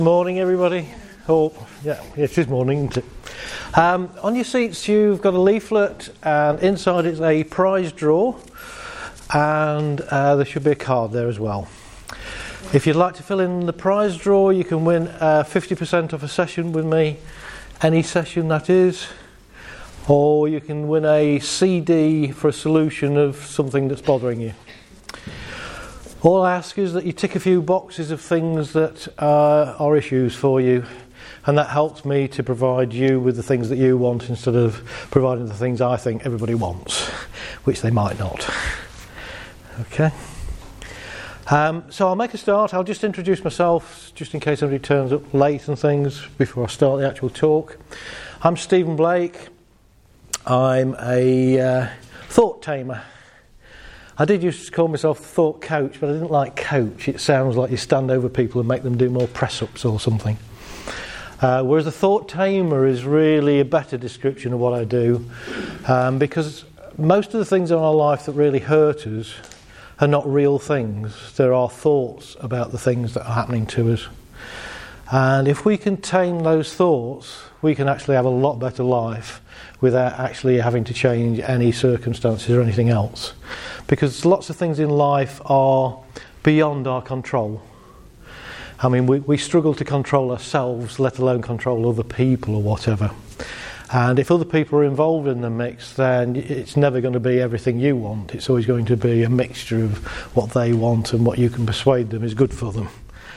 Morning, everybody. Oh, yeah, it is morning, isn't it? On your seats, you've got a leaflet, and inside it's a prize draw, and there should be a card there as well. If you'd like to fill in the prize draw, you can win 50% off a session with me, any session that is, or you can win a CD for a solution of something that's bothering you. All I ask is that you tick a few boxes of things that are issues for you, and that helps me to provide you with the things that you want instead of providing the things I think everybody wants, which they might not. Okay. So I'll make a start. I'll just introduce myself, just in case anybody turns up late and things, before I start the actual talk. I'm Stephen Blake. I'm a thought tamer. I did used to call myself the thought coach, but I didn't like coach. It sounds like you stand over people and make them do more press-ups or something. Whereas the thought tamer is really a better description of what I do, because most of the things in our life that really hurt us are not real things. There are thoughts about the things that are happening to us. And if we can tame those thoughts, we can actually have a lot better life without actually having to change any circumstances or anything else. Because lots of things in life are beyond our control. I mean, we struggle to control ourselves, let alone control other people or whatever. And if other people are involved in the mix, then it's never going to be everything you want. It's always going to be a mixture of what they want and what you can persuade them is good for them.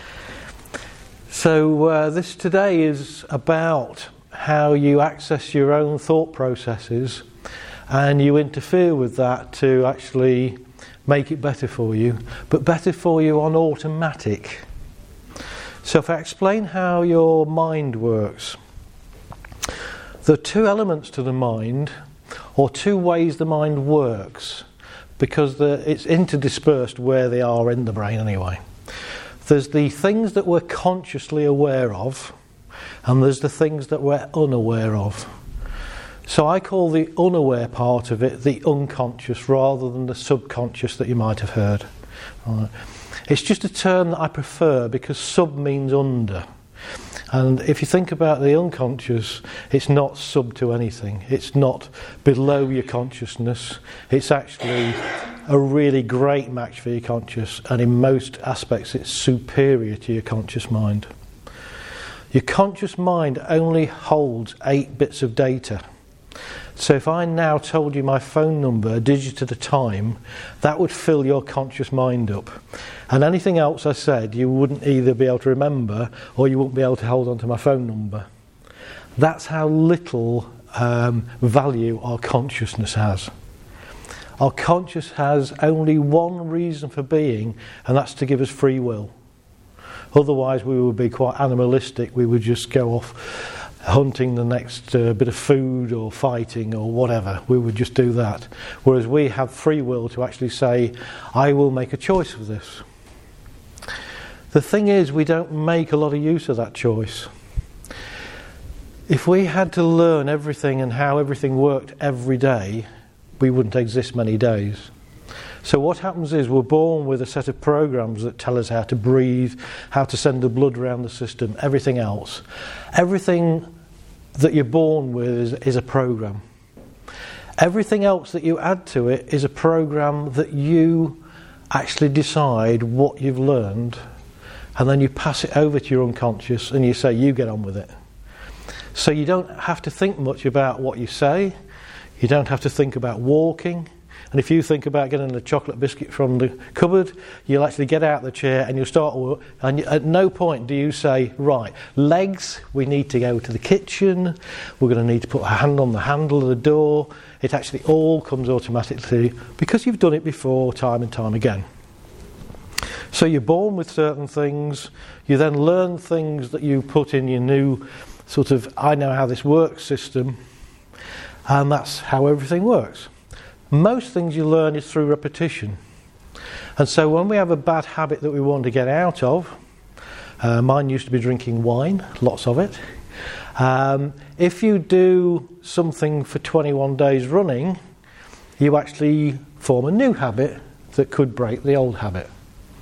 So this today is about how you access your own thought processes and you interfere with that to actually make it better for you, but better for you on automatic. So if I explain how your mind works, there are two elements to the mind, or two ways the mind works, because it's interdispersed where they are in the brain anyway. There's the things that we're consciously aware of, and there's the things that we're unaware of. So I call the unaware part of it the unconscious rather than the subconscious that you might have heard. Right. It's just a term that I prefer because sub means under. And if you think about the unconscious, it's not sub to anything. It's not below your consciousness. It's actually a really great match for your conscious, and in most aspects it's superior to your conscious mind. Your conscious mind only holds 8 bits of data. So if I now told you my phone number a digit at a time, that would fill your conscious mind up. And anything else I said, you wouldn't either be able to remember or you wouldn't be able to hold on to my phone number. That's how little value our consciousness has. Our conscious has only one reason for being, and that's to give us free will. Otherwise we would be quite animalistic. We would just go off hunting the next bit of food or fighting or whatever. We would just do that. Whereas we have free will to actually say, I will make a choice of this. The thing is, we don't make a lot of use of that choice. If we had to learn everything and how everything worked every day, we wouldn't exist many days. So what happens is we're born with a set of programs that tell us how to breathe, how to send the blood around the system, everything else. Everything that you're born with is a program. Everything else that you add to it is a program that you actually decide what you've learned, and then you pass it over to your unconscious and you say, you get on with it. So you don't have to think much about what you say. You don't have to think about walking. And if you think about getting a chocolate biscuit from the cupboard, you'll actually get out of the chair and you'll start work. And at no point do you say, right, legs, we need to go to the kitchen. We're going to need to put a hand on the handle of the door. It actually all comes automatically because you've done it before time and time again. So you're born with certain things. You then learn things that you put in your new sort of, I know how this works system. And that's how everything works. Most things you learn is through repetition. And so when we have a bad habit that we want to get out of, mine used to be drinking wine, lots of it. If you do something for 21 days running, you actually form a new habit that could break the old habit.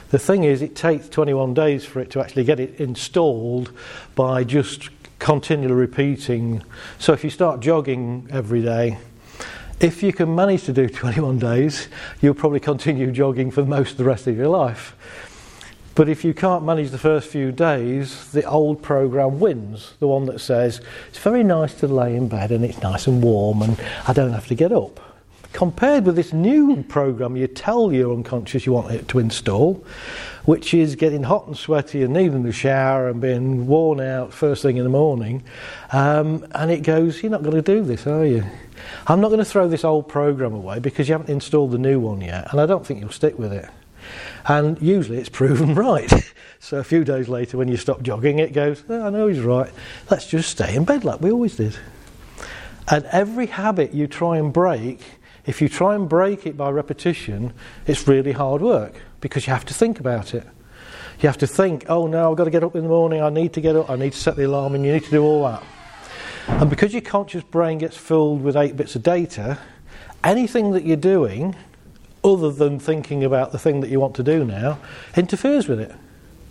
The thing is, it takes 21 days for it to actually get it installed by just continually repeating. So if you start jogging every day, if you can manage to do 21 days, you'll probably continue jogging for most of the rest of your life. But if you can't manage the first few days, the old program wins. The one that says, it's very nice to lay in bed and it's nice and warm and I don't have to get up. Compared with this new program you tell your unconscious you want it to install, which is getting hot and sweaty and needing a shower and being worn out first thing in the morning, and it goes, you're not going to do this, are you? I'm not going to throw this old program away because you haven't installed the new one yet, and I don't think you'll stick with it. And usually it's proven right. So a few days later when you stop jogging, it goes, oh, I know he's right, let's just stay in bed like we always did. And every habit you try and break, if you try and break it by repetition, it's really hard work because you have to think about it. You have to think, oh no, I've got to get up in the morning, I need to get up, I need to set the alarm, and you need to do all that. And because your conscious brain gets filled with 8 bits of data, anything that you're doing, other than thinking about the thing that you want to do now, interferes with it.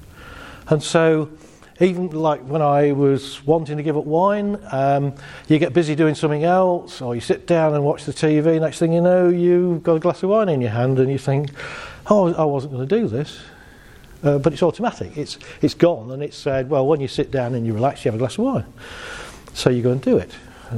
And so, even like when I was wanting to give up wine, you get busy doing something else, or you sit down and watch the TV, next thing you know, you've got a glass of wine in your hand, and you think, oh, I wasn't going to do this. But it's automatic, it's gone, and it's said, well, when you sit down and you relax, you have a glass of wine. So you go and do it.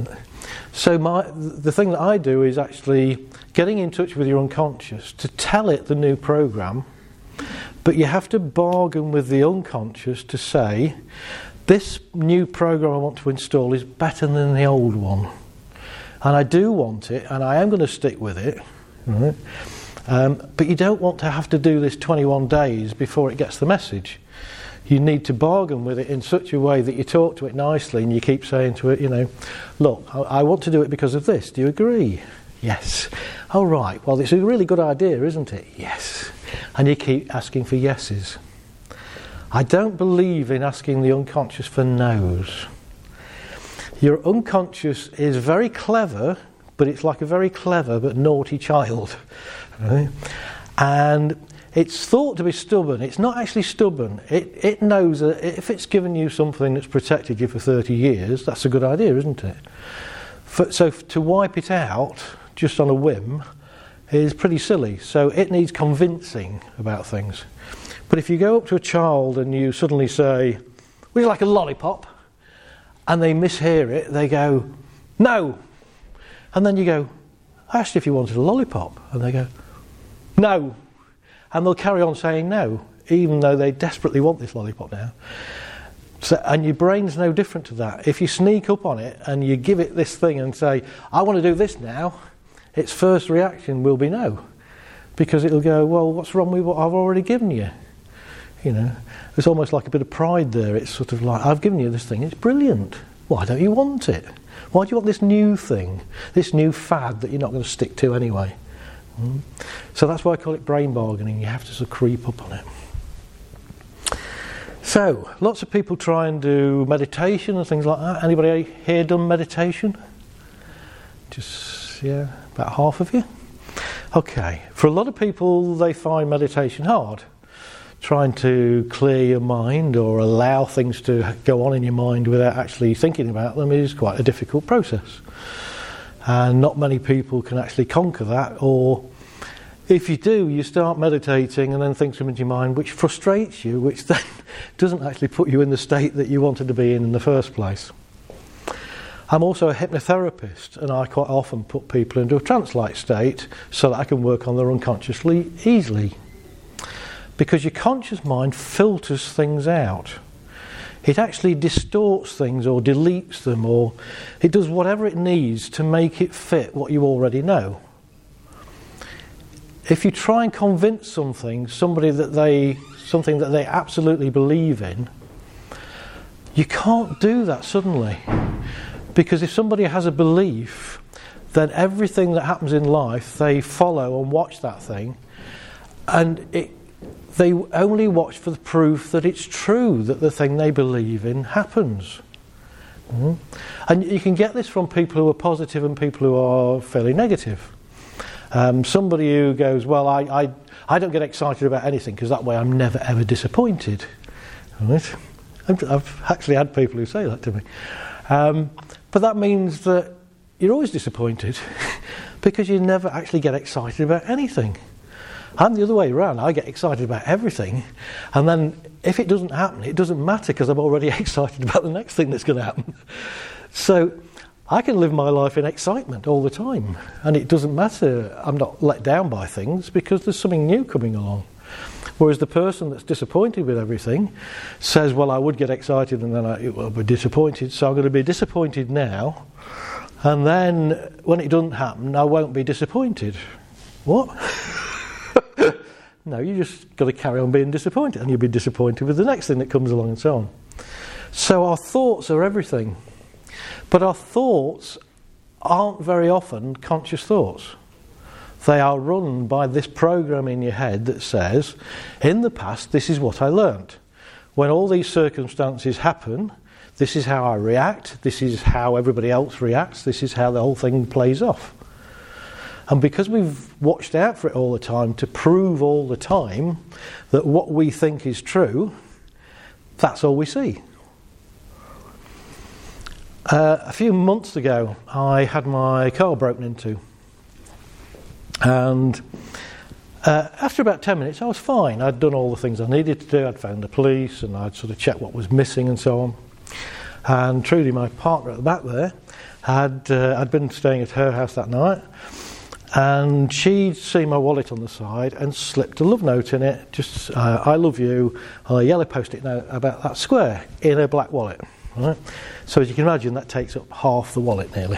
So the thing that I do is actually getting in touch with your unconscious to tell it the new program, but you have to bargain with the unconscious to say, this new program I want to install is better than the old one. And I do want it, and I am going to stick with it. Right? But you don't want to have to do this 21 days before it gets the message. You need to bargain with it in such a way that you talk to it nicely and you keep saying to it, you know, look, I want to do it because of this. Do you agree? Yes. Oh, right. Well, it's a really good idea, isn't it? Yes. And you keep asking for yeses. I don't believe in asking the unconscious for no's. Your unconscious is very clever, but it's like a very clever but naughty child. Right? And it's thought to be stubborn. It's not actually stubborn. It knows that if it's given you something that's protected you for 30 years, that's a good idea, isn't it? So to wipe it out just on a whim is pretty silly. So it needs convincing about things. But if you go up to a child and you suddenly say, would you like a lollipop? And they mishear it, they go, no. And then you go, I asked you if you wanted a lollipop. And they go, no. And they'll carry on saying no, even though they desperately want this lollipop now. So, and your brain's no different to that. If you sneak up on it and you give it this thing and say, I want to do this now, its first reaction will be no. Because it'll go, well, what's wrong with what I've already given you? You know, there's almost like a bit of pride there. It's sort of like, I've given you this thing, it's brilliant. Why don't you want it? Why do you want this new thing, this new fad that you're not going to stick to anyway? So that's why I call it brain bargaining. You have to sort of creep up on it. So, lots of people try and do meditation and things like that. Anybody here done meditation? Just, yeah, about half of you? Okay. For a lot of people, they find meditation hard. Trying to clear your mind or allow things to go on in your mind without actually thinking about them is quite a difficult process. And not many people can actually conquer that, or if you do, you start meditating and then things come into your mind which frustrates you, which then doesn't actually put you in the state that you wanted to be in the first place. I'm also a hypnotherapist, and I quite often put people into a trance-like state so that I can work on their unconsciously easily. Because your conscious mind filters things out. It actually distorts things or deletes them, or it does whatever it needs to make it fit what you already know. If you try and convince something that they absolutely believe in, you can't do that suddenly. Because if somebody has a belief, then everything that happens in life, they follow and watch that thing, and they only watch for the proof that it's true, that the thing they believe in happens. And you can get this from people who are positive and people who are fairly negative. Somebody who goes, well, I I don't get excited about anything because that way I'm never ever disappointed. Right? I've actually had people who say that to me. But that means that you're always disappointed because you never actually get excited about anything. I'm the other way around. I get excited about everything, and then if it doesn't happen, it doesn't matter because I'm already excited about the next thing that's going to happen. So I can live my life in excitement all the time, and it doesn't matter. I'm not let down by things because there's something new coming along. Whereas the person that's disappointed with everything says, well, I would get excited and then I will be disappointed, so I'm going to be disappointed now, and then when it doesn't happen, I won't be disappointed. What? No, you just got to carry on being disappointed, and you'll be disappointed with the next thing that comes along and so on. So our thoughts are everything. But our thoughts aren't very often conscious thoughts. They are run by this program in your head that says, in the past, this is what I learnt. When all these circumstances happen, this is how I react, this is how everybody else reacts, this is how the whole thing plays off. And because we've watched out for it all the time to prove all the time that what we think is true, that's all we see. A few months ago, I had my car broken into. And after about 10 minutes, I was fine. I'd done all the things I needed to do. I'd phoned the police and I'd sort of checked what was missing and so on. And Trudy, my partner at the back there, I'd been staying at her house that night. And she'd seen my wallet on the side and slipped a love note in it. Just, I love you, a yellow post-it note about that square in her black wallet. Right? So as you can imagine, that takes up half the wallet nearly.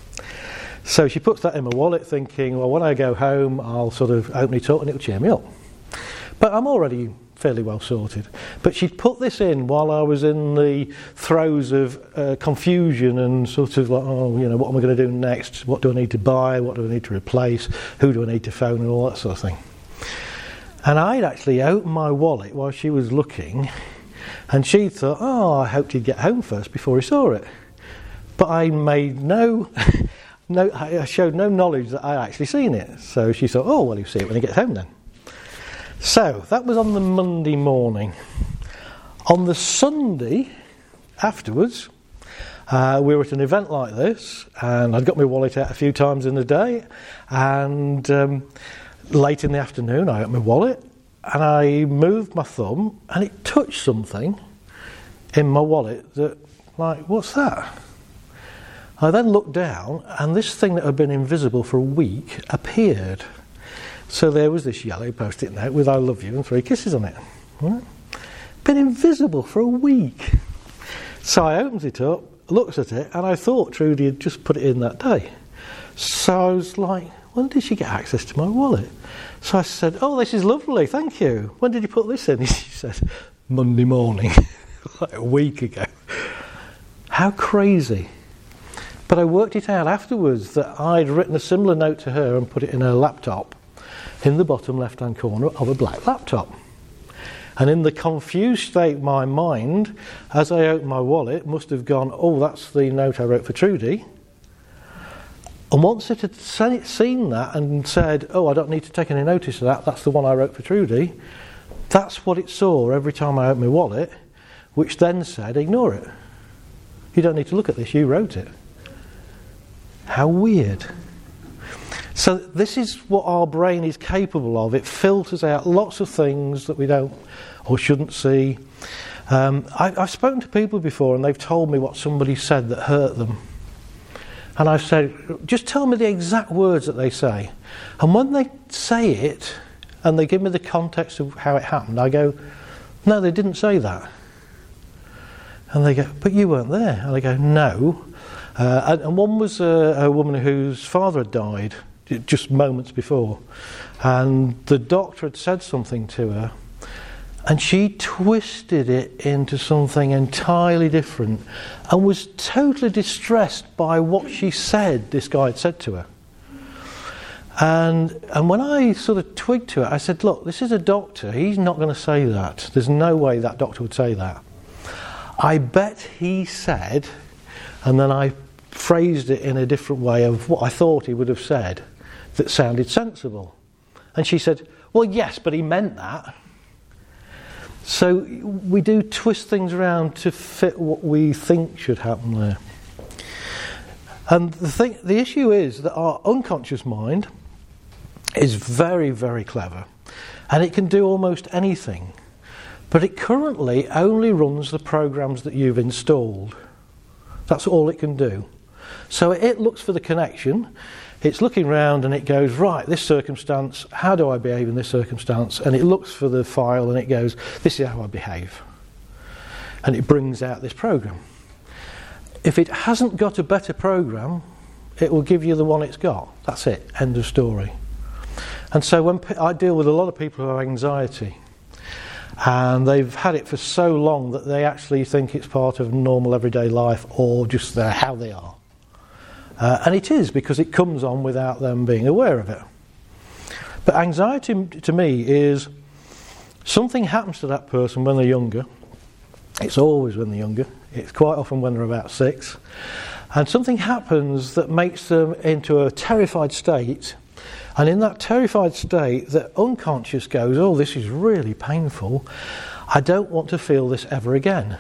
So she puts that in my wallet thinking, well, when I go home, I'll sort of open it up and it'll cheer me up. But I'm already fairly well sorted. But she'd put this in while I was in the throes of confusion and sort of like, oh, you know, what am I going to do next? What do I need to buy? What do I need to replace? Who do I need to phone? And all that sort of thing. And I'd actually opened my wallet while she was looking, and she thought, oh, I hoped he'd get home first before he saw it. But I made I showed no knowledge that I'd actually seen it. So she thought, oh, well, he'll see it when he gets home then. So that was on the Monday morning. On the Sunday afterwards, we were at an event like this, and I'd got my wallet out a few times in the day, and late in the afternoon I opened my wallet and I moved my thumb and it touched something in my wallet that, like, what's that? I then looked down and this thing that had been invisible for a week appeared. So there was this yellow post-it note with I love you and 3 kisses on it. Right? Been invisible for a week. So I opened it up, looked at it, and I thought Trudy had just put it in that day. So I was like, when did she get access to my wallet? So I said, oh, this is lovely, thank you. When did you put this in? She said, Monday morning, like a week ago. How crazy. But I worked it out afterwards that I'd written a similar note to her and put it in her laptop in the bottom left-hand corner of a black laptop. And in the confused state of my mind, as I opened my wallet, must have gone, oh, that's the note I wrote for Trudy. And once it had seen that and said, oh, I don't need to take any notice of that, that's the one I wrote for Trudy, that's what it saw every time I opened my wallet, which then said, ignore it. You don't need to look at this, you wrote it. How weird. So this is what our brain is capable of. It filters out lots of things that we don't or shouldn't see. I've spoken to people before and they've told me what somebody said that hurt them. And I've said, just tell me the exact words that they say. And when they say it and they give me the context of how it happened, I go, no, they didn't say that. And they go, but you weren't there. And I go, no. And one was a woman whose father had died just moments before, and the doctor had said something to her and she twisted it into something entirely different and was totally distressed by what she said this guy had said to her. And when I sort of twigged to it, I said, look, this is a doctor, he's not going to say that. There's no way that doctor would say that. I bet he said, and then I phrased it in a different way of what I thought he would have said that sounded sensible. And she said, well, yes, but he meant that. So we do twist things around to fit what we think should happen there. And the issue is that our unconscious mind is very, very clever, and it can do almost anything, but it currently only runs the programs that you've installed. That's all it can do. So it looks for the connection, it's looking around and it goes, right, this circumstance, how do I behave in this circumstance? And it looks for the file and it goes, this is how I behave. And it brings out this program. If it hasn't got a better program, it will give you the one it's got. That's it, end of story. And so when I deal with a lot of people who have anxiety, and they've had it for so long that they actually think it's part of normal everyday life or just how they are. And it is, because it comes on without them being aware of it. But anxiety to me is something happens to that person when they're younger. It's always when they're younger. It's quite often when they're about 6. And something happens that makes them into a terrified state. And in that terrified state, the unconscious goes, oh, this is really painful. I don't want to feel this ever again.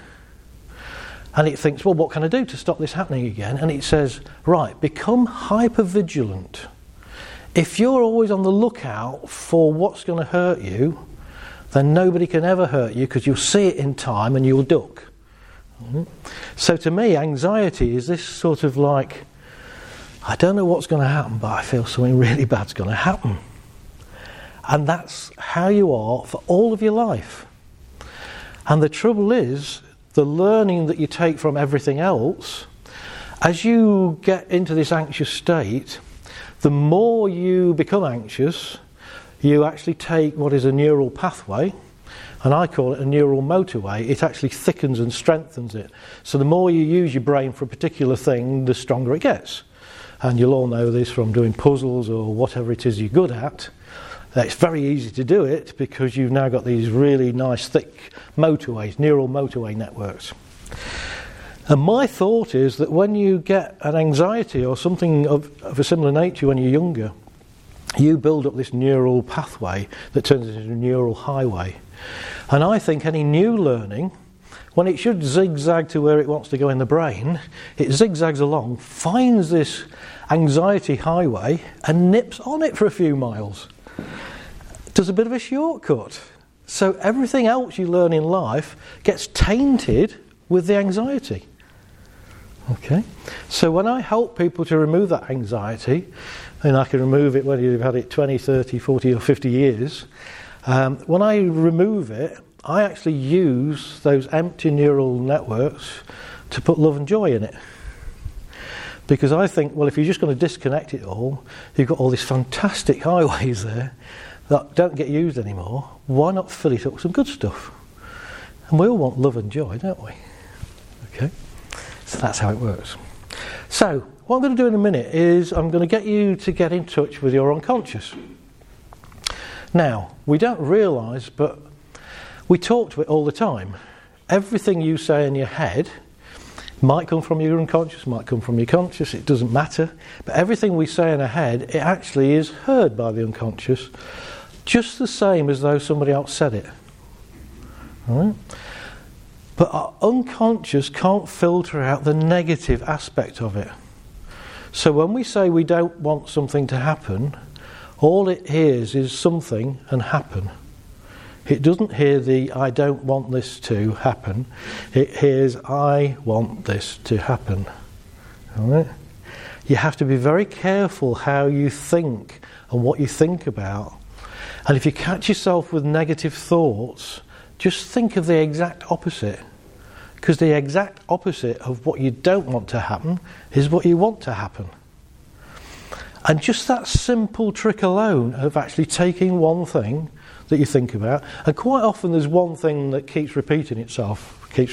And it thinks, well, what can I do to stop this happening again? And it says, right, become hyper-vigilant. If you're always on the lookout for what's going to hurt you, then nobody can ever hurt you because you'll see it in time and you'll duck. Mm-hmm. So to me, anxiety is this sort of like, I don't know what's going to happen, but I feel something really bad's going to happen. And that's how you are for all of your life. And the trouble is, the learning that you take from everything else, as you get into this anxious state, the more you become anxious, you actually take what is a neural pathway, and I call it a neural motorway. It actually thickens and strengthens it. So the more you use your brain for a particular thing, the stronger it gets. And you'll all know this from doing puzzles or whatever it is you're good at. It's very easy to do it because you've now got these really nice thick motorways, neural motorway networks. And my thought is that when you get an anxiety or something of a similar nature when you're younger, you build up this neural pathway that turns into a neural highway. And I think any new learning, when it should zigzag to where it wants to go in the brain, it zigzags along, finds this anxiety highway and nips on it for a few miles. Does a bit of a shortcut. So everything else you learn in life gets tainted with the anxiety. Okay? So when I help people to remove that anxiety, and I can remove it whether you've had it 20, 30, 40 or 50 years, when I remove it, I actually use those empty neural networks to put love and joy in it. Because I think, well, if you're just going to disconnect it all, you've got all these fantastic highways there that don't get used anymore. Why not fill it up with some good stuff? And we all want love and joy, don't we? Okay, so that's how it works. So what I'm going to do in a minute is I'm going to get you to get in touch with your unconscious. Now, we don't realise, but we talk to it all the time. Everything you say in your head might come from your unconscious, might come from your conscious, it doesn't matter. But everything we say in our head, it actually is heard by the unconscious, just the same as though somebody else said it. All right? But our unconscious can't filter out the negative aspect of it. So when we say we don't want something to happen, all it hears is something and happen. It doesn't hear the I don't want this to happen. It hears I want this to happen. All right? You have to be very careful how you think and what you think about. And if you catch yourself with negative thoughts, just think of the exact opposite. Because the exact opposite of what you don't want to happen is what you want to happen. And just that simple trick alone of actually taking one thing that you think about, and quite often there's one thing that keeps repeating itself, that's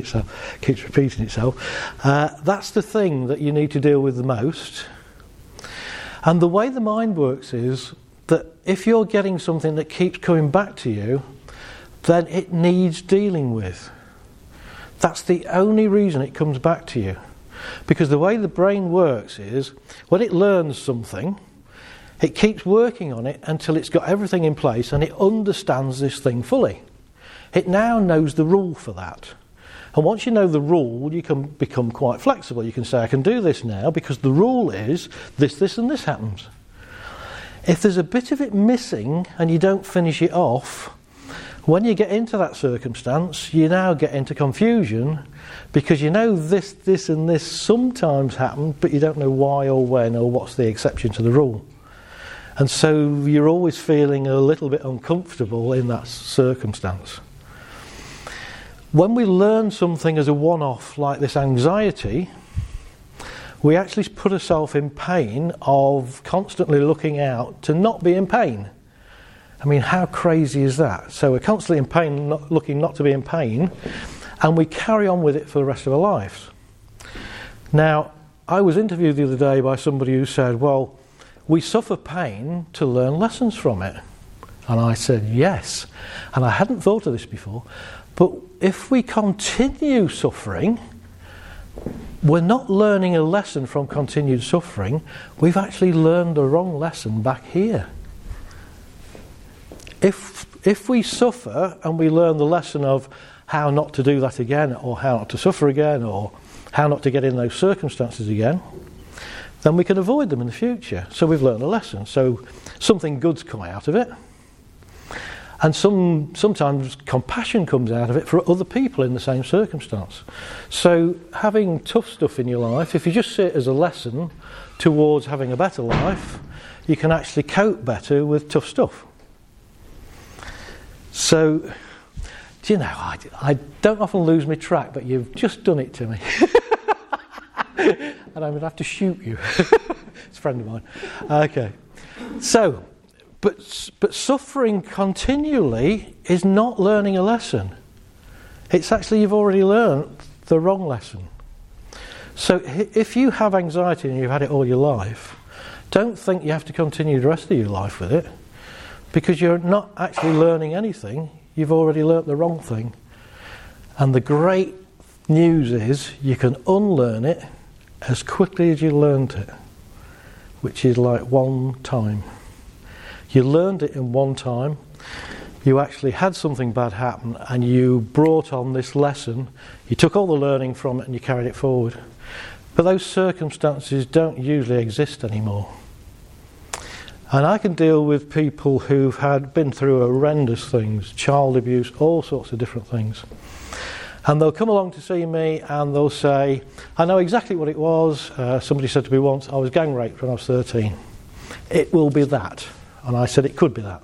the thing that you need to deal with the most. And the way the mind works is that if you're getting something that keeps coming back to you, then it needs dealing with. That's the only reason it comes back to you. Because the way the brain works is, when it learns something, It keeps working on it until it's got everything in place and it understands this thing fully. It now knows the rule for that. And once you know the rule, you can become quite flexible. You can say, I can do this now because the rule is this and this happens. If there's a bit of it missing and you don't finish it off, when you get into that circumstance, you now get into confusion because you know this and this sometimes happen, but you don't know why or when or what's the exception to the rule. And so you're always feeling a little bit uncomfortable in that circumstance. When we learn something as a one-off like this anxiety, we actually put ourselves in pain of constantly looking out to not be in pain. I mean, how crazy is that? So we're constantly in pain, looking not to be in pain, and we carry on with it for the rest of our lives. Now, I was interviewed the other day by somebody who said, well, we suffer pain to learn lessons from it. And I said, yes. And I hadn't thought of this before. But if we continue suffering, we're not learning a lesson from continued suffering. We've actually learned the wrong lesson back here. If we suffer and we learn the lesson of how not to do that again, or how not to suffer again, or how not to get in those circumstances again, then we can avoid them in the future. So we've learned a lesson. So something good's come out of it. And sometimes compassion comes out of it for other people in the same circumstance. So having tough stuff in your life, if you just see it as a lesson towards having a better life, you can actually cope better with tough stuff. So, do you know, I don't often lose my track, but you've just done it to me. And I'm going to have to shoot you. It's a friend of mine. Okay. So, but suffering continually is not learning a lesson. It's actually you've already learned the wrong lesson. So if you have anxiety and you've had it all your life, don't think you have to continue the rest of your life with it. Because you're not actually learning anything, you've already learnt the wrong thing. And the great news is you can unlearn it as quickly as you learnt it, which is like one time. You learned it in one time, you actually had something bad happen and you brought on this lesson, you took all the learning from it and you carried it forward. But those circumstances don't usually exist anymore. And I can deal with people who've been through horrendous things, child abuse, all sorts of different things. And they'll come along to see me and they'll say, I know exactly what it was. Somebody said to me once, I was gang raped when I was 13. It will be that. And I said, it could be that.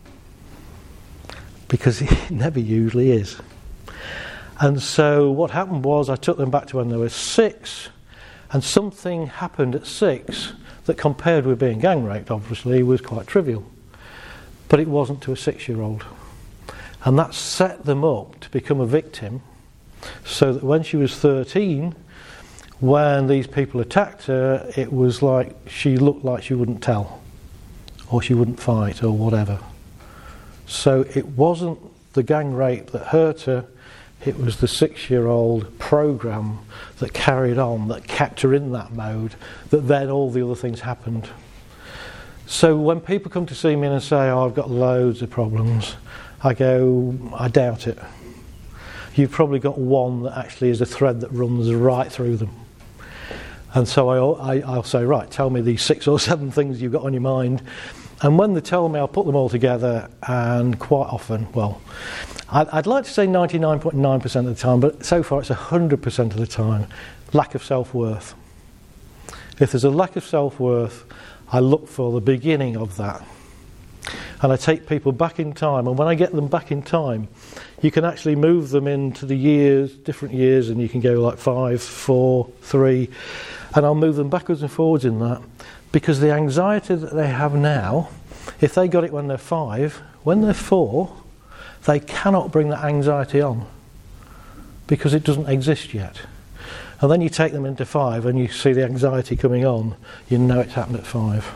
Because it never usually is. And so what happened was I took them back to when they were 6, and something happened at 6 that compared with being gang raped, obviously, was quite trivial. But it wasn't to a 6-year-old. And that set them up to become a victim, so that when she was 13, when these people attacked her, it was like she looked like she wouldn't tell, or she wouldn't fight, or whatever. So it wasn't the gang rape that hurt her, it was the 6-year-old program that carried on, that kept her in that mode, that then all the other things happened. So when people come to see me and say, oh, I've got loads of problems, I go, I doubt it. You've probably got one that actually is a thread that runs right through them. And so I'll say, right, tell me these 6 or 7 things you've got on your mind. And when they tell me, I'll put them all together, and quite often, well, I'd like to say 99.9% of the time, but so far it's 100% of the time, lack of self-worth. If there's a lack of self-worth, I look for the beginning of that. And I take people back in time, and when I get them back in time, you can actually move them into the years, different years, and you can go like 5, 4, 3, and I'll move them backwards and forwards in that. Because the anxiety that they have now, if they got it when they're 5, when they're 4, they cannot bring that anxiety on. Because it doesn't exist yet. And then you take them into 5 and you see the anxiety coming on, you know it's happened at 5.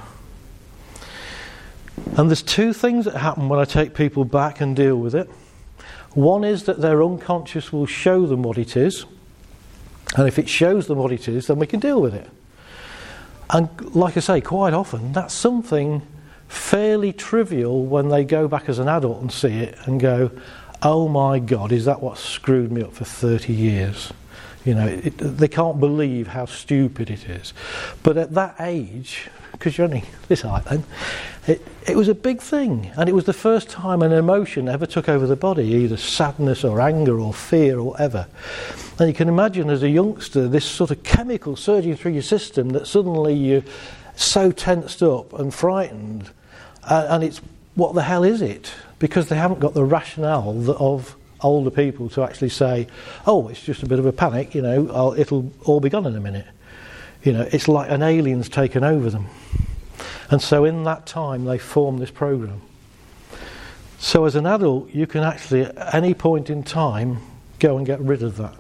And there's 2 things that happen when I take people back and deal with it. One is that their unconscious will show them what it is. And if it shows them what it is, then we can deal with it. And like I say, quite often that's something fairly trivial when they go back as an adult and see it and go, oh my God, is that what screwed me up for 30 years? They can't believe how stupid it is. But at that age, because you're only this height then, it was a big thing. And it was the first time an emotion ever took over the body, either sadness or anger or fear or whatever. And you can imagine as a youngster this sort of chemical surging through your system that suddenly you're so tensed up and frightened. And it's, what the hell is it? Because they haven't got the rationale of older people to actually say, oh, it's just a bit of a panic, it'll all be gone in a minute. It's like an alien's taken over them. And so in that time they form this program. So as an adult you can actually at any point in time go and get rid of that.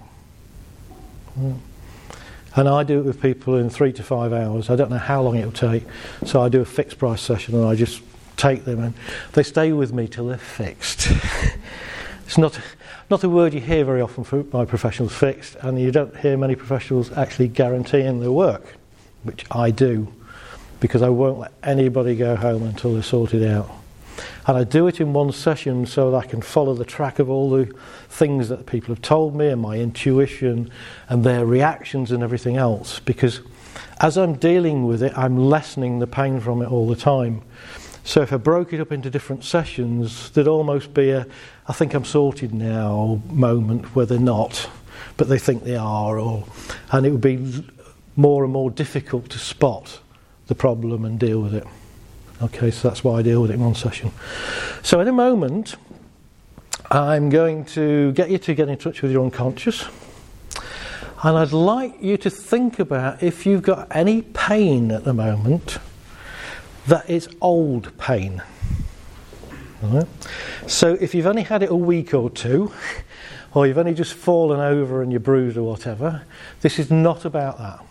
And I do it with people in 3 to 5 hours. I don't know how long it'll take. So I do a fixed price session and I just take them and they stay with me till they're fixed. It's not a word you hear very often from my professionals, fixed, and you don't hear many professionals actually guaranteeing their work, which I do, because I won't let anybody go home until they're sorted out. And I do it in one session so that I can follow the track of all the things that people have told me and my intuition and their reactions and everything else, because as I'm dealing with it, I'm lessening the pain from it all the time. So if I broke it up into different sessions, there'd almost be a I think I'm sorted now moment where they're not, but they think they are, and it would be more and more difficult to spot the problem and deal with it. Okay, so that's why I deal with it in one session. So in a moment, I'm going to get you to get in touch with your unconscious, and I'd like you to think about if you've got any pain at the moment that is old pain. Right. So if you've only had it a week or two, or you've only just fallen over and you're bruised or whatever, this is not about that.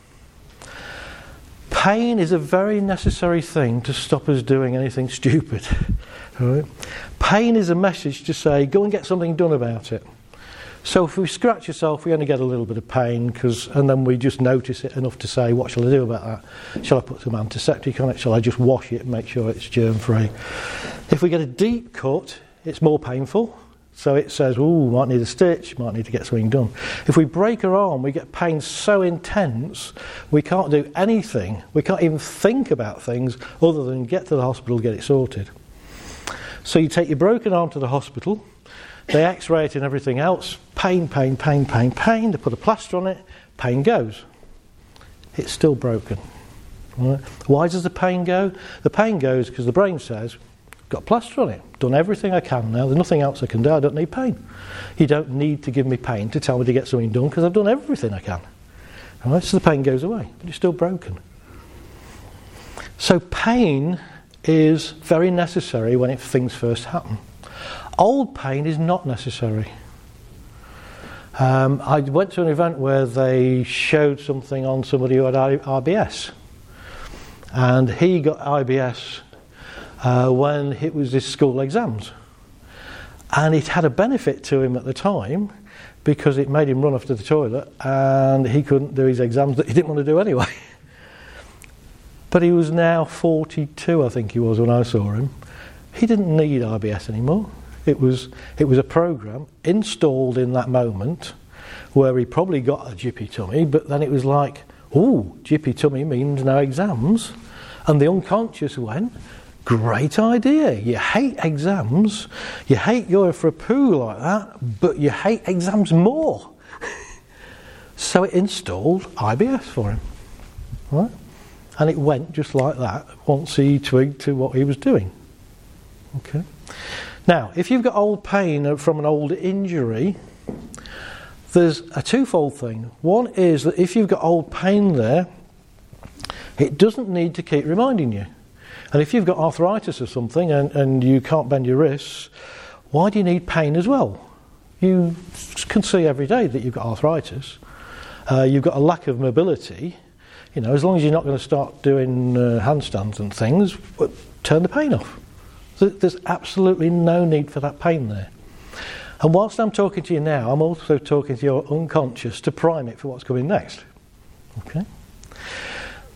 Pain is a very necessary thing to stop us doing anything stupid. Right. Pain is a message to say, go and get something done about it. So if we scratch yourself, we only get a little bit of pain, and then we just notice it enough to say, what shall I do about that? Shall I put some antiseptic on it? Shall I just wash it and make sure it's germ-free? If we get a deep cut, it's more painful. So it says, ooh, might need a stitch, might need to get something done. If we break our arm, we get pain so intense, we can't do anything. We can't even think about things other than get to the hospital, get it sorted. So you take your broken arm to the hospital, they x-ray it and everything else, pain, pain, pain, pain, pain, they put a plaster on it, pain goes. It's still broken. Right? Why does the pain go? The pain goes because the brain says, got a plaster on it, done everything I can now, there's nothing else I can do, I don't need pain. You don't need to give me pain to tell me to get something done because I've done everything I can. Right? So the pain goes away, but it's still broken. So pain is very necessary when things first happen. Old pain is not necessary. I went to an event where they showed something on somebody who had IBS, and he got IBS when it was his school exams, and it had a benefit to him at the time because it made him run off to the toilet and he couldn't do his exams that he didn't want to do anyway. But he was now 42, I think he was when I saw him. He didn't need IBS anymore. It was a program installed in that moment where he probably got a jippy tummy, but then it was like, ooh, jippy tummy means no exams. And the unconscious went, great idea. You hate exams, you hate going for a poo like that, but you hate exams more. So it installed IBS for him. Right? And it went just like that once he twigged to what he was doing. Okay. Now, if you've got old pain from an old injury, there's a twofold thing. One is that if you've got old pain there, it doesn't need to keep reminding you. And if you've got arthritis or something and you can't bend your wrists, why do you need pain as well? You can see every day that you've got arthritis. You've got a lack of mobility. You know, as long as you're not going to start doing handstands and things, turn the pain off. There's absolutely no need for that pain there. And whilst I'm talking to you now, I'm also talking to your unconscious to prime it for what's coming next. Okay?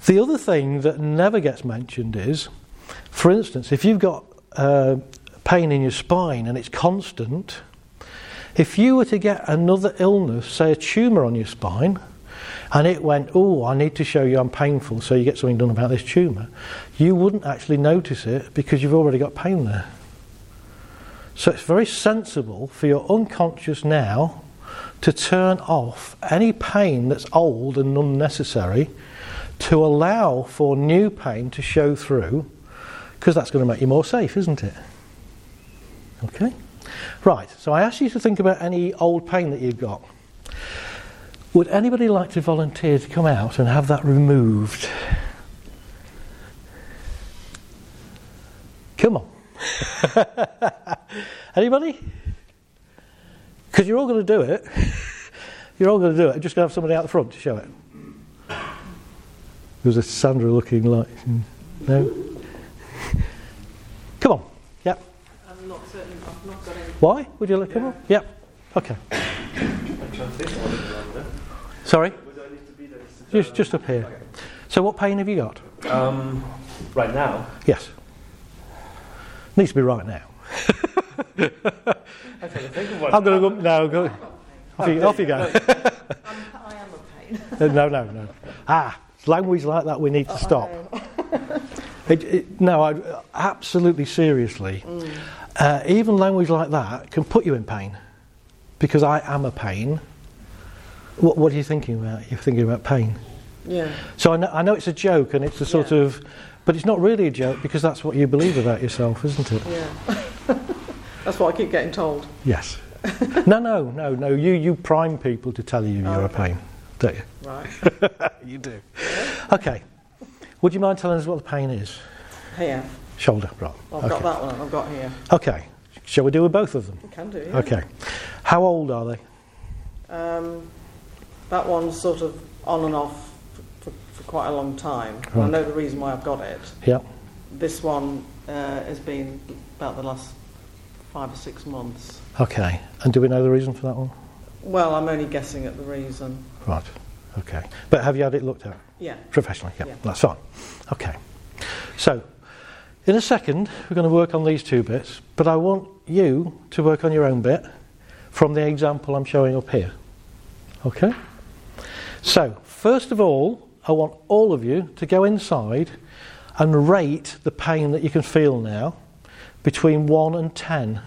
The other thing that never gets mentioned is, for instance, if you've got pain in your spine and it's constant, if you were to get another illness, say a tumour on your spine, and it went, oh, I need to show you I'm painful, so you get something done about this tumour, you wouldn't actually notice it because you've already got pain there. So it's very sensible for your unconscious now to turn off any pain that's old and unnecessary, to allow for new pain to show through, because that's going to make you more safe, isn't it? Okay? Right, so I asked you to think about any old pain that you've got. Would anybody like to volunteer to come out and have that removed? Come on. Anybody? Because you're all going to do it. You're all going to do it. I'm just going to have somebody out the front to show it. There's a Sandra looking like... No? Come on. Yep. I'm not certain. I've not got any. Why? Would you like to come on? Yep. Okay. Sorry? Just up here. So what pain have you got? Right now? Yes. Needs to be right now. I'm going to go... No, go... Off you go. I am a pain. No. Language like that we need to stop. Absolutely seriously. Even language like that can put you in pain. Because I am a pain. What are you thinking about? You're thinking about pain. Yeah. So I know it's a joke and it's a sort of... But it's not really a joke because that's what you believe about yourself, isn't it? Yeah. That's what I keep getting told. Yes. No. You prime people to tell you you're a pain, don't you? Right. You do. Okay. Would you mind telling us what the pain is? Here. Shoulder, right. I've got that one. I've got here. Okay. Shall we deal with both of them? You can do, yeah. Okay. How old are they? That one's sort of on and off for quite a long time. Right. I know the reason why I've got it. Yeah. This one has been about the last 5 or 6 months. Okay. And do we know the reason for that one? Well, I'm only guessing at the reason. Right. Okay. But have you had it looked at? Yeah. Professionally? Yeah. Yeah. That's fine. Okay. So, in a second, we're going to work on these two bits, but I want you to work on your own bit from the example I'm showing up here. Okay? So, first of all, I want all of you to go inside and rate the pain that you can feel now between 1 and 10.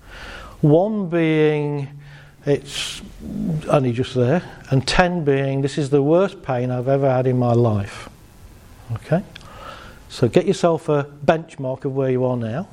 1 being it's only just there, and 10 being this is the worst pain I've ever had in my life. Okay? So get yourself a benchmark of where you are now.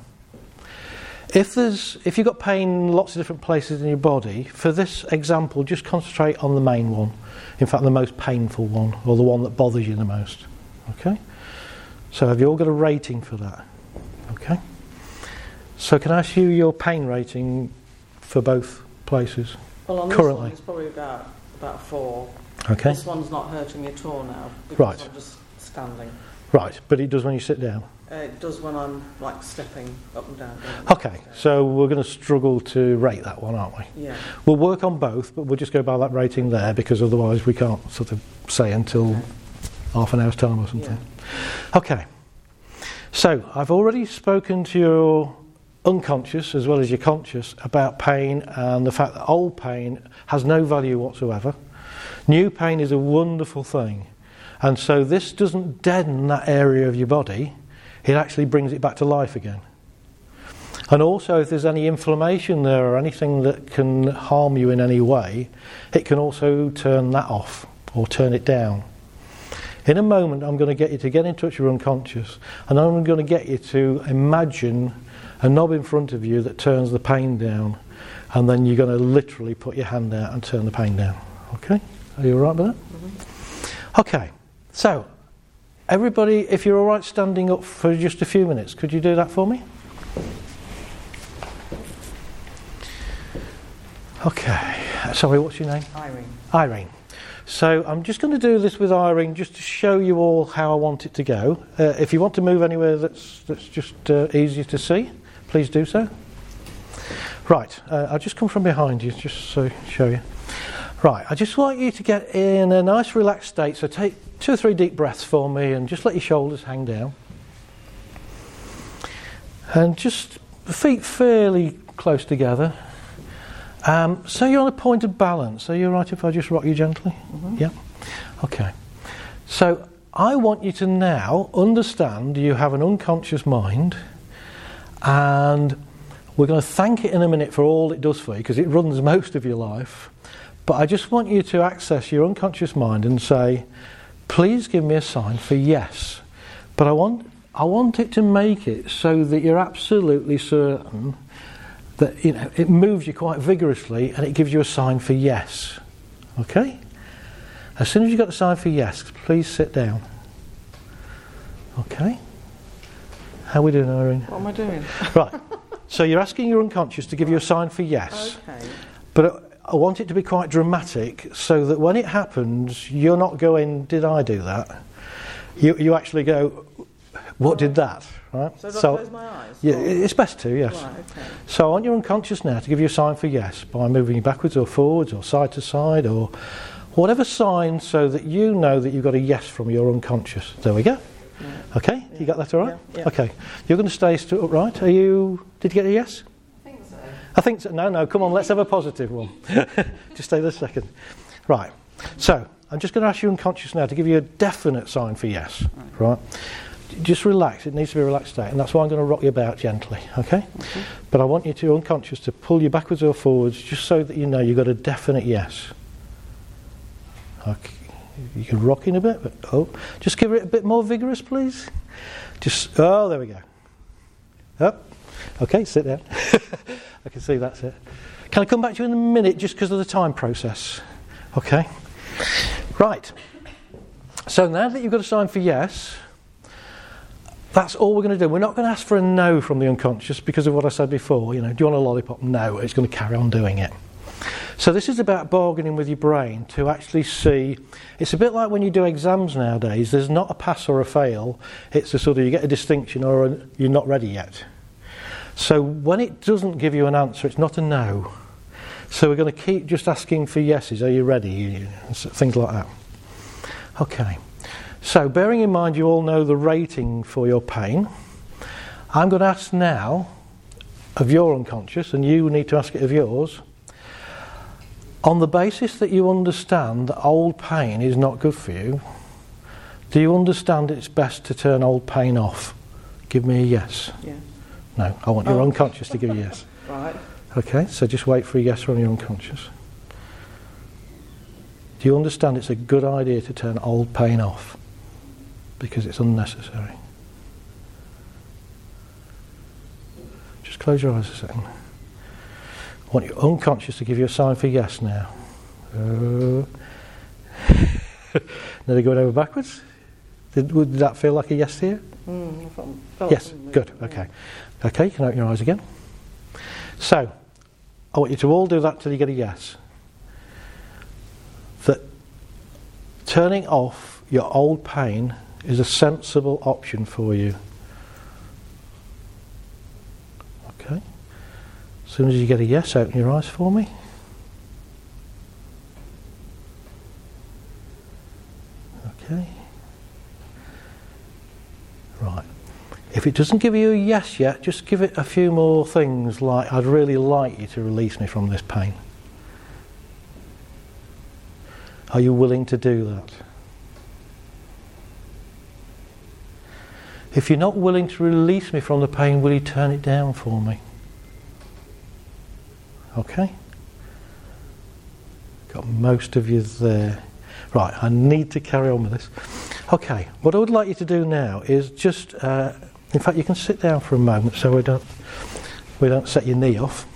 If you've got pain in lots of different places in your body, for this example, just concentrate on the main one. In fact, the most painful one, or the one that bothers you the most. Okay? So have you all got a rating for that? Okay? So can I ask you your pain rating for both places? Well, on currently? This one, it's probably about 4. Okay. This one's not hurting me at all now because Right. I'm just standing. Right, but it does when you sit down. It does when I'm like stepping up and down. Okay, so we're going to struggle to rate that one, aren't we? Yeah. We'll work on both, but we'll just go by that rating there because otherwise we can't sort of say until half an hour's time or something. Yeah. Okay, so I've already spoken to your unconscious as well as your conscious about pain and the fact that old pain has no value whatsoever. New pain is a wonderful thing, and so this doesn't deaden that area of your body. It actually brings it back to life again. And also, if there's any inflammation there or anything that can harm you in any way, it can also turn that off or turn it down. In a moment, I'm going to get you to get in touch with your unconscious, and I'm going to get you to imagine a knob in front of you that turns the pain down, and then you're going to literally put your hand out and turn the pain down. Okay? Are you all right with that? Mm-hmm. Okay. So, everybody, if you're all right standing up for just a few minutes, could you do that for me? Okay. Sorry, what's your name? Irene. Irene. So I'm just going to do this with Irene just to show you all how I want it to go. If you want to move anywhere that's just easier to see, please do so. Right, I'll just come from behind you just so show you. Right, I just want you to get in a nice relaxed state, so take 2 or 3 deep breaths for me and just let your shoulders hang down. And just feet fairly close together. So you're on a point of balance. Are you all right if I just rock you gently? Mm-hmm. Yeah? Okay. So I want you to now understand you have an unconscious mind, and we're going to thank it in a minute for all it does for you, because it runs most of your life. But I just want you to access your unconscious mind and say, please give me a sign for yes. But I want it to make it so that you're absolutely certain that it moves you quite vigorously and it gives you a sign for yes. Okay? As soon as you've got the sign for yes, please sit down. Okay? How are we doing, Irene? What am I doing? Right. So you're asking your unconscious to give you a sign for yes. Okay. But I want it to be quite dramatic so that when it happens, you're not going, did I do that? You actually go, what did that? Right? So do I close my eyes? Yeah, it's best to, yes. Right, okay. So I want your unconscious now to give you a sign for yes by moving you backwards or forwards or side to side or whatever sign, so that you know that you've got a yes from your unconscious. There we go. Yeah. Okay, Yeah. you got that all right? Yeah, yeah. Okay, you're going to stay upright. Did you get a yes? I think so. No, come on, let's have a positive one. Just stay there a second. Right, so I'm just going to ask you unconscious now to give you a definite sign for yes. Right? Just relax, it needs to be a relaxed state, and that's why I'm going to rock you about gently, okay? But I want you to, unconscious, to pull you backwards or forwards just so that you know you've got a definite yes. Okay. You can rock in a bit, but just give it a bit more vigorous, please. There we go. Up. Okay, sit down. I can see that's it. Can I come back to you in a minute just because of the time process? Okay. Right. So now that you've got a sign for yes, that's all we're going to do. We're not going to ask for a no from the unconscious because of what I said before. Do you want a lollipop? No, it's going to carry on doing it. So this is about bargaining with your brain to actually see. It's a bit like when you do exams nowadays. There's not a pass or a fail. It's a sort of you get a distinction or you're not ready yet. So when it doesn't give you an answer, it's not a no. So we're going to keep just asking for yeses. Are you ready? Things like that. Okay. So bearing in mind you all know the rating for your pain, I'm going to ask now of your unconscious, and you need to ask it of yours, on the basis that you understand that old pain is not good for you. Do you understand it's best to turn old pain off? Give me a yes. Yeah. No, I want your unconscious to give you a yes. Right. Okay, so just wait for a yes from your unconscious. Do you understand it's a good idea to turn old pain off? Because it's unnecessary. Just close your eyes a second. I want your unconscious to give you a sign for yes now. Nearly going over backwards? Would that feel like a yes to you? Yes, good, okay. Okay, you can open your eyes again. So, I want you to all do that till you get a yes. That turning off your old pain is a sensible option for you. Okay. As soon as you get a yes, open your eyes for me. Okay. Right. If it doesn't give you a yes yet, just give it a few more things like, I'd really like you to release me from this pain. Are you willing to do that? If you're not willing to release me from the pain, will you turn it down for me? Okay? Got most of you there. Right, I need to carry on with this. Okay, what I would like you to do now is just, in fact you can sit down for a moment so we don't set your knee off.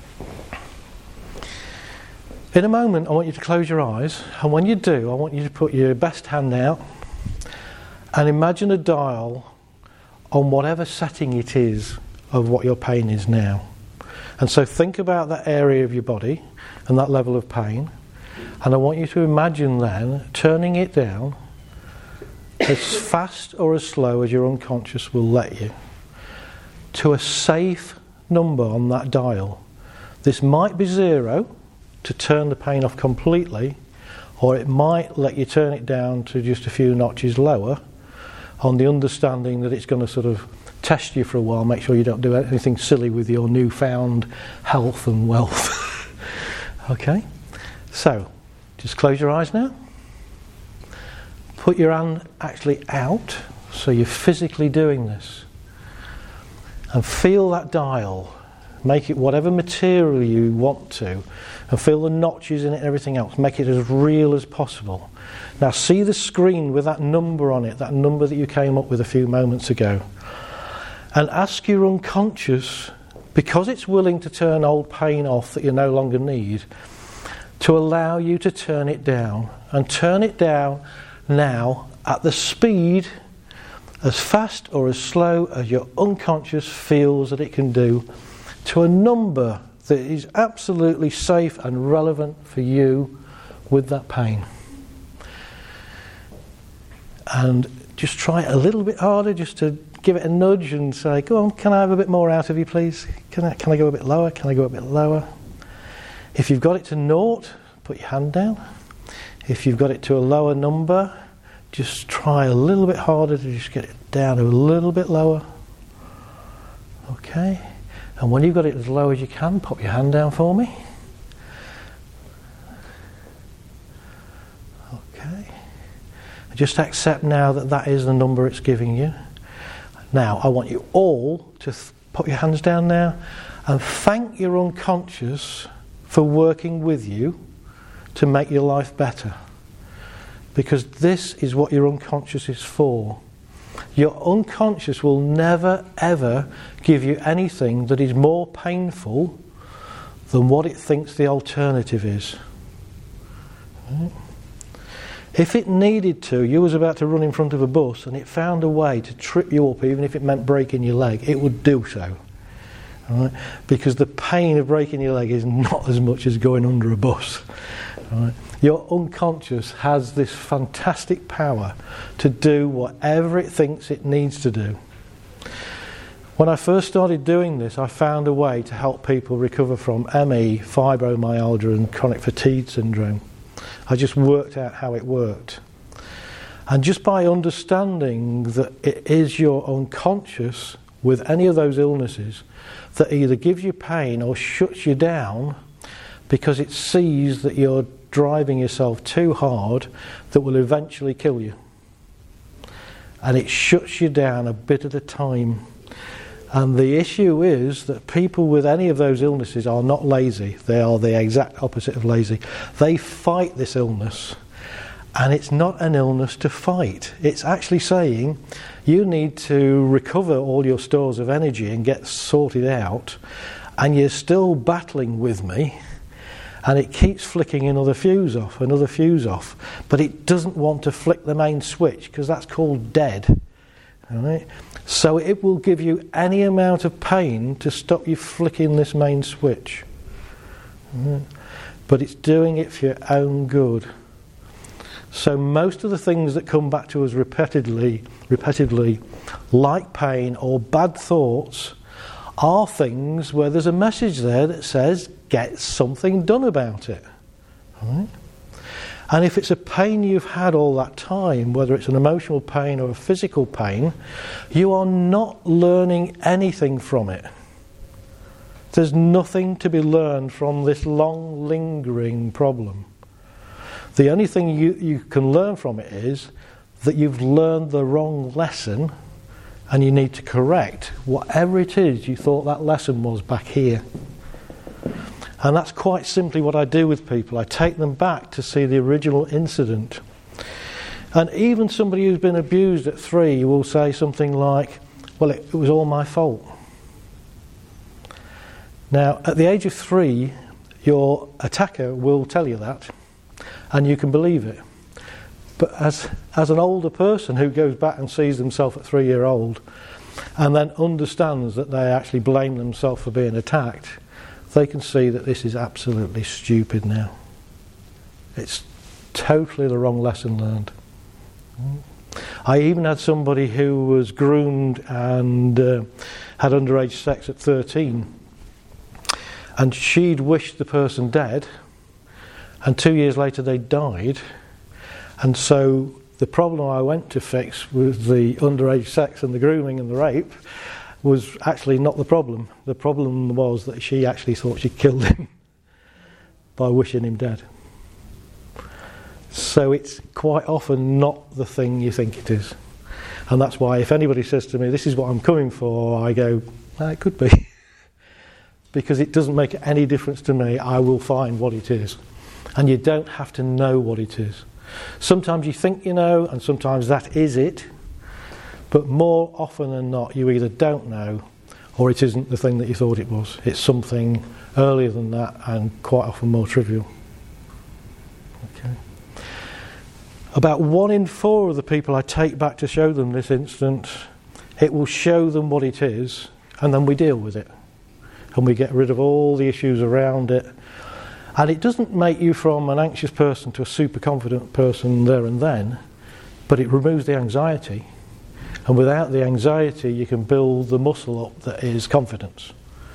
In a moment I want you to close your eyes, and when you do I want you to put your best hand out and imagine a dial on whatever setting it is of what your pain is now. And so think about that area of your body and that level of pain, and I want you to imagine then turning it down as fast or as slow as your unconscious will let you to a safe number on that dial. This might be 0, to turn the pain off completely, or it might let you turn it down to just a few notches lower, on the understanding that it's going to sort of test you for a while, make sure you don't do anything silly with your newfound health and wealth. Okay, so just close your eyes now. Put your hand actually out, so you're physically doing this. And feel that dial. Make it whatever material you want to, and feel the notches in it and everything else. Make it as real as possible. Now see the screen with that number on it, that number that you came up with a few moments ago. And ask your unconscious, because it's willing to turn old pain off that you no longer need, to allow you to turn it down. And turn it down now at the speed, as fast or as slow as your unconscious feels that it can do, to a number that is absolutely safe and relevant for you with that pain. And just try it a little bit harder, just to give it a nudge and say, go on, can I have a bit more out of you, please? Can I go a bit lower? Can I go a bit lower? If you've got it to 0, put your hand down. If you've got it to a lower number, just try a little bit harder to just get it down to a little bit lower. Okay. And when you've got it as low as you can, pop your hand down for me. Okay. Just accept now that that is the number it's giving you. Now, I want you all to put your hands down now and thank your unconscious for working with you to make your life better. Because this is what your unconscious is for. Your unconscious will never ever give you anything that is more painful than what it thinks the alternative is. Right? If it needed to, you was about to run in front of a bus and it found a way to trip you up, even if it meant breaking your leg, it would do so. Right? Because the pain of breaking your leg is not as much as going under a bus. Right? Your unconscious has this fantastic power to do whatever it thinks it needs to do. When I first started doing this, I found a way to help people recover from ME, fibromyalgia and chronic fatigue syndrome. I just worked out how it worked. And just by understanding that it is your unconscious with any of those illnesses that either gives you pain or shuts you down because it sees that you're driving yourself too hard, that will eventually kill you. And it shuts you down a bit at a time. And the issue is that people with any of those illnesses are not lazy. They are the exact opposite of lazy. They fight this illness. And it's not an illness to fight. It's actually saying you need to recover all your stores of energy and get sorted out, and you're still battling with me, and it keeps flicking another fuse off, but it doesn't want to flick the main switch because that's called dead. All right? So it will give you any amount of pain to stop you flicking this main switch. All right? But it's doing it for your own good. So most of the things that come back to us repeatedly, like pain or bad thoughts, are things where there's a message there that says, get something done about it. All right? And if it's a pain you've had all that time, whether it's an emotional pain or a physical pain, you are not learning anything from it. There's nothing to be learned from this long, lingering problem. The only thing you can learn from it is that you've learned the wrong lesson and you need to correct whatever it is you thought that lesson was back here. And that's quite simply what I do with people. I take them back to see the original incident. And even somebody who's been abused at 3 will say something like, well, it was all my fault. Now, at the age of 3, your attacker will tell you that, and you can believe it. But as an older person who goes back and sees themselves at 3-year-old and then understands that they actually blame themselves for being attacked, they can see that this is absolutely stupid now. It's totally the wrong lesson learned. I even had somebody who was groomed and had underage sex at 13, and she'd wished the person dead, and 2 years later they died. And so the problem I went to fix with the underage sex and the grooming and the rape was actually not the problem. The problem was that she actually thought she killed him by wishing him dead. So it's quite often not the thing you think it is. And that's why if anybody says to me, this is what I'm coming for, I go, it could be. Because it doesn't make any difference to me. I will find what it is. And you don't have to know what it is. Sometimes you think you know, and sometimes that is it. But more often than not, you either don't know, or it isn't the thing that you thought it was. It's something earlier than that, and quite often more trivial. Okay. About 1 in 4 of the people I take back to show them this instant, it will show them what it is, and then we deal with it. And we get rid of all the issues around it. And it doesn't make you from an anxious person to a super confident person there and then, but it removes the anxiety. And without the anxiety, you can build the muscle up that is confidence.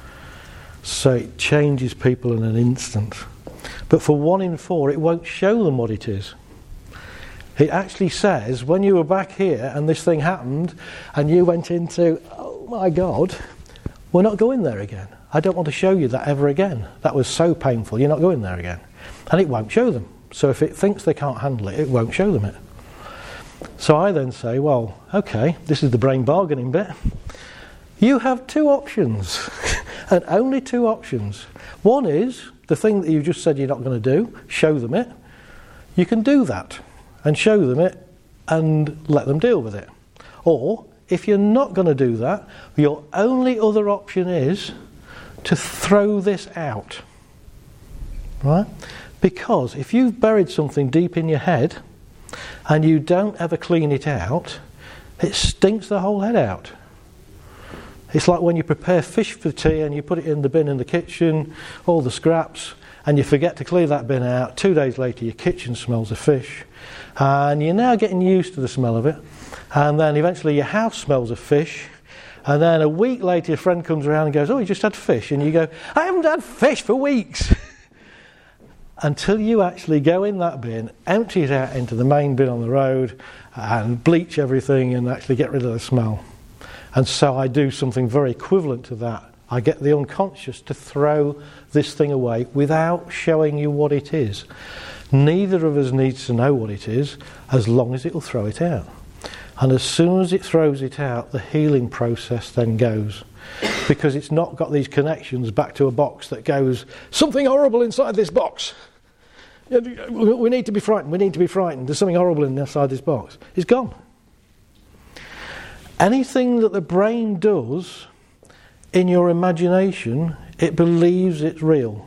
So it changes people in an instant. But for 1 in 4, it won't show them what it is. It actually says, when you were back here and this thing happened, and you went into, oh my God, we're not going there again. I don't want to show you that ever again. That was so painful, you're not going there again. And it won't show them. So if it thinks they can't handle it, it won't show them it. So I then say, well, okay, this is the brain bargaining bit. You have 2 options, and only 2 options. One is the thing that you just said you're not going to do, show them it. You can do that and show them it and let them deal with it. Or, if you're not going to do that, your only other option is to throw this out. Right? Because if you've buried something deep in your head and you don't ever clean it out, it stinks the whole head out. It's like when you prepare fish for tea and you put it in the bin in the kitchen, all the scraps, and you forget to clear that bin out. 2 days later your kitchen smells of fish, and you're now getting used to the smell of it, and then eventually your house smells of fish, and then a week later your friend comes around and goes, oh, you just had fish, and you go, I haven't had fish for weeks. Until you actually go in that bin, empty it out into the main bin on the road, and bleach everything and actually get rid of the smell. And so I do something very equivalent to that. I get the unconscious to throw this thing away without showing you what it is. Neither of us needs to know what it is, as long as it will throw it out. And as soon as it throws it out, the healing process then goes. Because it's not got these connections back to a box that goes, something horrible inside this box. We need to be frightened, we need to be frightened. There's something horrible inside this box. It's gone. Anything that the brain does in your imagination, it believes it's real.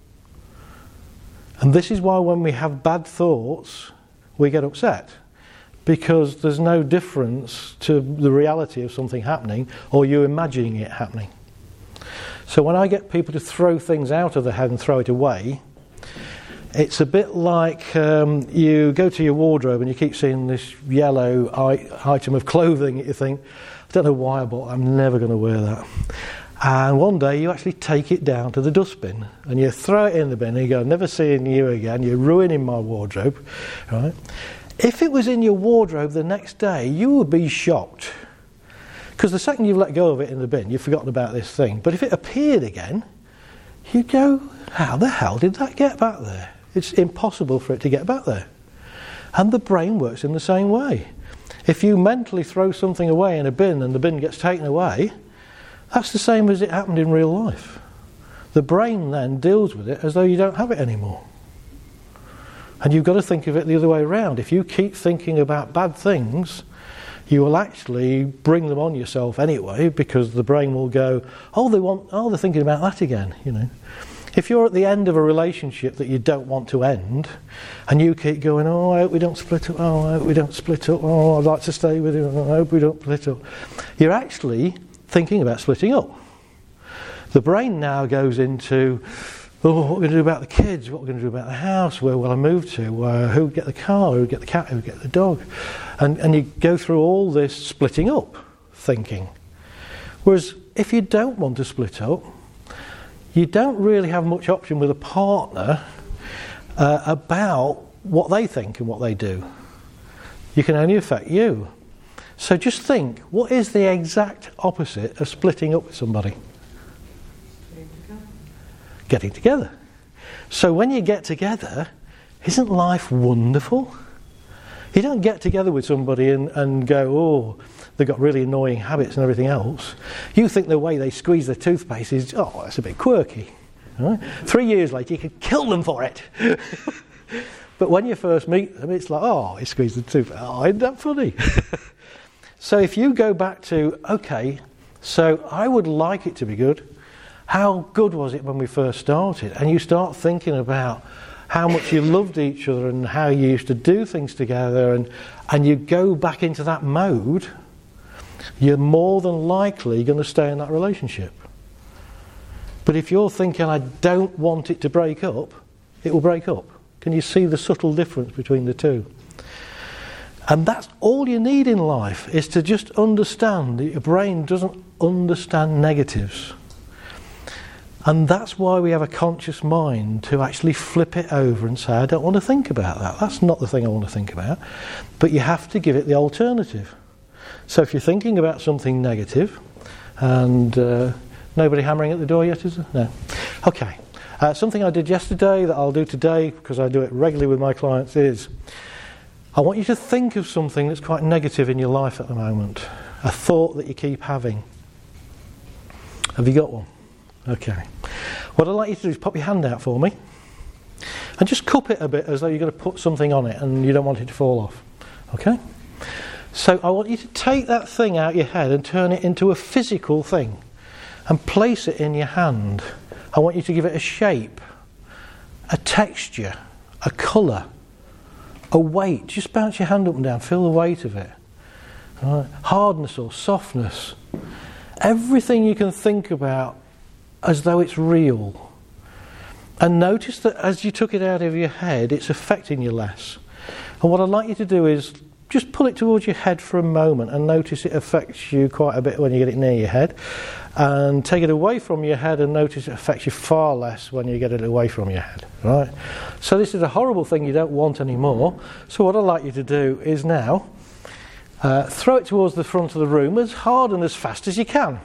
And this is why when we have bad thoughts, we get upset. Because there's no difference to the reality of something happening or you imagining it happening. So when I get people to throw things out of their head and throw it away, it's a bit like you go to your wardrobe and you keep seeing this yellow item of clothing that you think, I don't know why I bought, I'm never going to wear that. And one day you actually take it down to the dustbin and you throw it in the bin and you go, never seeing you again, you're ruining my wardrobe. Right? If it was in your wardrobe the next day, you would be shocked. Because the second you've let go of it in the bin, you've forgotten about this thing. But if it appeared again, you'd go, how the hell did that get back there? It's impossible for it to get back there. And the brain works in the same way. If you mentally throw something away in a bin and the bin gets taken away, that's the same as it happened in real life. The brain then deals with it as though you don't have it anymore. And you've got to think of it the other way around. If you keep thinking about bad things, you will actually bring them on yourself anyway, because the brain will go, they're thinking about that again, you know. If you're at the end of a relationship that you don't want to end, and you keep going, oh, I hope we don't split up, oh, I hope we don't split up, oh, I'd like to stay with you, oh, I hope we don't split up, you're actually thinking about splitting up. The brain now goes into, what are we going to do about the kids? What are we going to do about the house? Where will I move to? Who would get the car? Who would get the cat? Who would get the dog? And you go through all this splitting up thinking. Whereas if you don't want to split up, you don't really have much option with a partner about what they think and what they do. You can only affect you. So just think, what is the exact opposite of splitting up with somebody? Getting together. So when you get together, isn't life wonderful? You don't get together with somebody and go, oh, they've got really annoying habits and everything else. You think the way they squeeze their toothpaste is, oh, that's a bit quirky. Right? 3 years later, you could kill them for it. But when you first meet them, it's like, oh, he squeezed the toothpaste. Oh, isn't that funny? So if you go back to, okay, so I would like it to be good. How good was it when we first started? And you start thinking about how much you loved each other and how you used to do things together, and you go back into that mode, you're more than likely going to stay in that relationship. But if you're thinking, I don't want it to break up, it will break up. Can you see the subtle difference between the two? And that's all you need in life, is to just understand that your brain doesn't understand negatives. And that's why we have a conscious mind, to actually flip it over and say, I don't want to think about that. That's not the thing I want to think about. But you have to give it the alternative. So if you're thinking about something negative, and nobody hammering at the door yet, is there? No. Okay. Something I did yesterday that I'll do today, because I do it regularly with my clients, is I want you to think of something that's quite negative in your life at the moment. A thought that you keep having. Have you got one? Okay. What I'd like you to do is pop your hand out for me and just cup it a bit as though you're going to put something on it and you don't want it to fall off. Okay? So I want you to take that thing out your head and turn it into a physical thing and place it in your hand. I want you to give it a shape, a texture, a colour, a weight. Just bounce your hand up and down, feel the weight of it. Right? Hardness or softness. Everything you can think about as though it's real. And notice that as you took it out of your head, it's affecting you less. And what I'd like you to do is just pull it towards your head for a moment and notice it affects you quite a bit when you get it near your head. And take it away from your head and notice it affects you far less when you get it away from your head. Right? So this is a horrible thing you don't want anymore. So what I'd like you to do is now throw it towards the front of the room as hard and as fast as you can.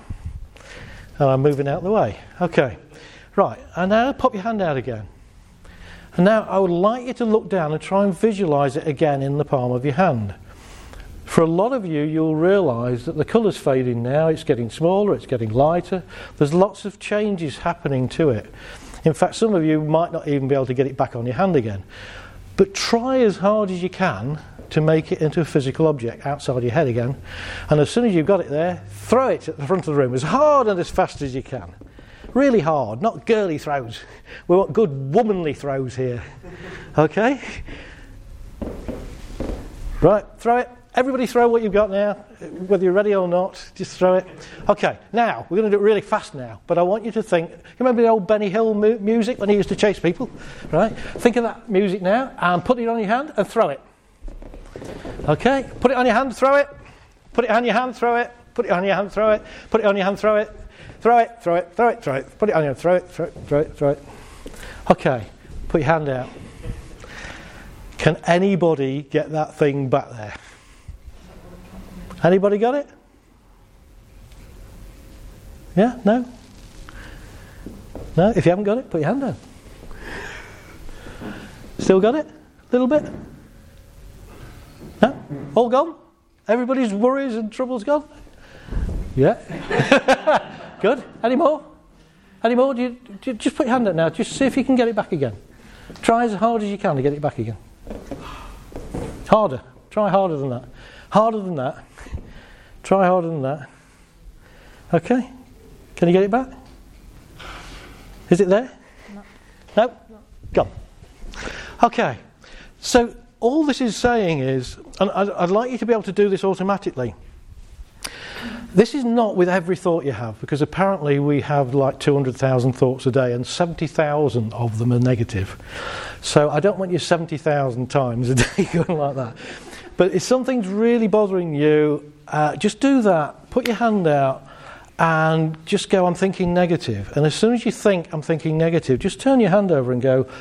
And I'm moving out of the way. Okay. Right. And now pop your hand out again. And now I would like you to look down and try and visualise it again in the palm of your hand. For a lot of you, you'll realise that the colour's fading now. It's getting smaller. It's getting lighter. There's lots of changes happening to it. In fact, some of you might not even be able to get it back on your hand again. But try as hard as you can to make it into a physical object outside your head again. And as soon as you've got it there, throw it at the front of the room as hard and as fast as you can. Really hard, not girly throws. We want good womanly throws here. Okay? Right, throw it. Everybody throw what you've got now, whether you're ready or not, just throw it. Okay, now, we're going to do it really fast now, but I want you to think, you remember the old Benny Hill music when he used to chase people? Right? Think of that music now, and put it on your hand and throw it. Okay, put it on your hand, throw it. Put it on your hand, throw it. Put it on your hand, throw it. Put it on your hand, throw it. Throw it, throw it, throw it, throw it. Put it on your hand, throw it, throw it, throw it, throw it. Okay, put your hand out. Can anybody get that thing back there? Anybody got it? Yeah? No? No? If you haven't got it, put your hand down. Still got it? A little bit? No? All gone? Everybody's worries and troubles gone? Yeah? Good. Any more? Any more? Do you just put your hand up now. Just see if you can get it back again. Try as hard as you can to get it back again. Harder. Try harder than that. Harder than that. Try harder than that. Okay. Can you get it back? Is it there? No? Gone. Okay. So all this is saying is, and I'd like you to be able to do this automatically. This is not with every thought you have, because apparently we have like 200,000 thoughts a day and 70,000 of them are negative. So I don't want you 70,000 times a day going like that. But if something's really bothering you, just do that. Put your hand out and just go, I'm thinking negative. And as soon as you think, I'm thinking negative, just turn your hand over and go,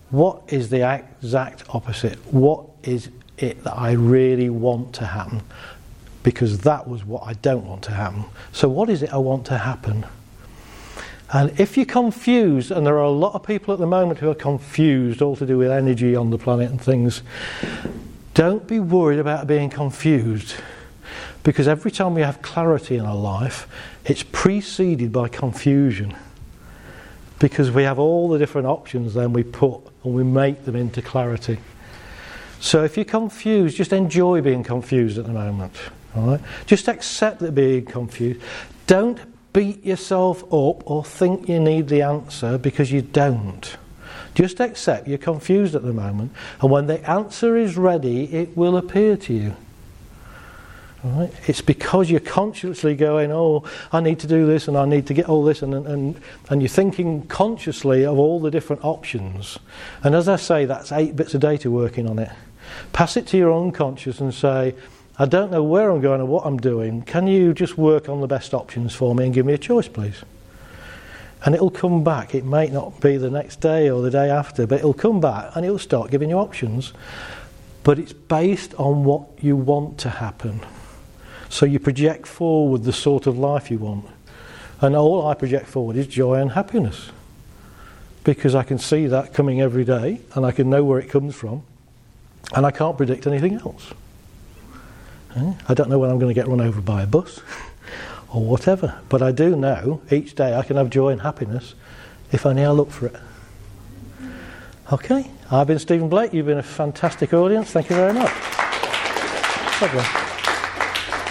what is the exact opposite? What is it that I really want to happen? Because that was what I don't want to happen. So what is it I want to happen? And if you're confused, and there are a lot of people at the moment who are confused, all to do with energy on the planet and things, don't be worried about being confused. Because every time we have clarity in our life, it's preceded by confusion. Because we have all the different options then we put and we make them into clarity. So if you're confused, just enjoy being confused at the moment. All right? Just accept that being confused. Don't beat yourself up or think you need the answer, because you don't. Just accept you're confused at the moment, and when the answer is ready, it will appear to you. All right? It's because you're consciously going, oh, I need to do this and I need to get all this, and you're thinking consciously of all the different options. And as I say, that's 8 bits of data working on it. Pass it to your unconscious and say, I don't know where I'm going or what I'm doing. Can you just work on the best options for me and give me a choice, please? And it'll come back. It might not be the next day or the day after, but it'll come back and it'll start giving you options. But it's based on what you want to happen. So you project forward the sort of life you want. And all I project forward is joy and happiness. Because I can see that coming every day and I can know where it comes from. And I can't predict anything else. I don't know when I'm going to get run over by a bus or whatever, but I do know each day I can have joy and happiness if only I look for it. Okay, I've been Stephen Blake. You've been a fantastic audience. Thank you very much.